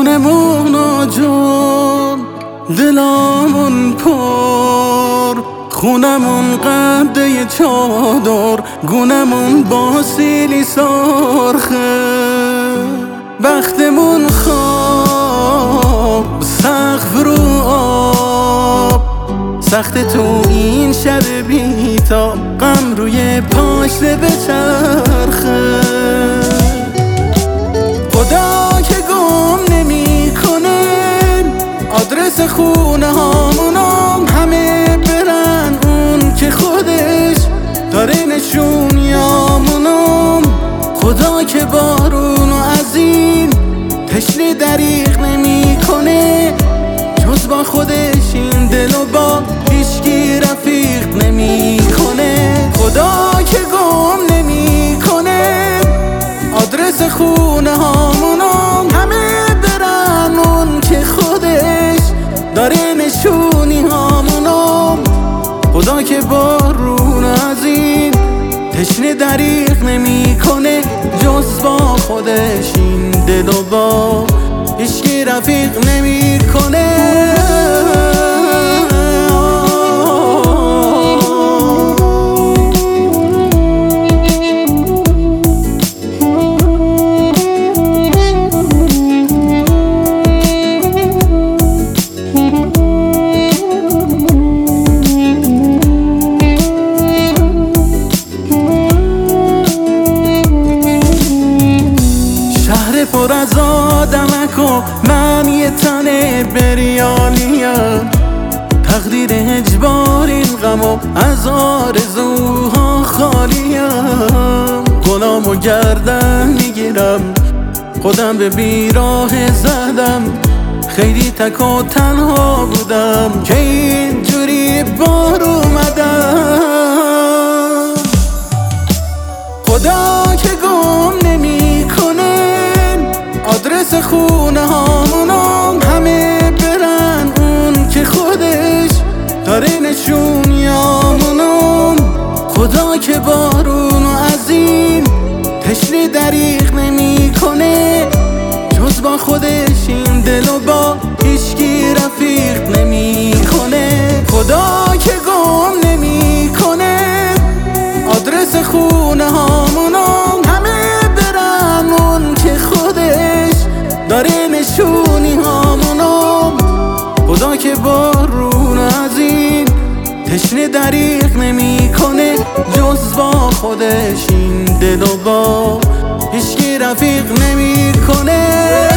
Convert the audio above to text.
خونمون آجر، دلامون پر، خونمون قده چادر، گونمون با سیلی سرخه، بختمون خواب، سقف رو آب، سخت تو این شب بی‌تاب، غم روی پاشنه به چرخه. خدا که گم نمی کنه آدرس خونه هامونم، همه برن اون که خودش داره نشونیامونم. خدا که بارونو از این تشنه دریغ نمی کنه، جز با خودش این دلو با هیچکی رفیق نمی کنه. خدا که گم نمی کنه آدرس خونه هامونم، همه برن اون که خودش داره نشونی هامونم. خدا که بارون از این تشنه دریغ نمی کنه، جز با خودش این دلو با هیچکی رفیق نمی کنه. پر از آدمک و من یه تنه بریانیم، تقدیر اجبار این غم و از آرزوها خالیم. گلامو گردن میگیرم خودم به بیراه زدم، خیلی تک و تنها بودم که اینجوری بار اومدم. خدا که گم نمی کنه آدرس خونه هامونم، همه برن اون که خودش داره نشونیامونم. خدا که بارونو از این تشنه دریغ نمی کنه، جز با خودش این دلو با هیچکی رفیق نمی کنه. خدا که گم نمی کنه آدرس خونه هامونم، همه برن اون که خودش داره نشونی هامونم. خدا که بارون از این تشنه دریغ نمی کنه، جز با خودش این دلو با هیچکی رفیق نمی کنه.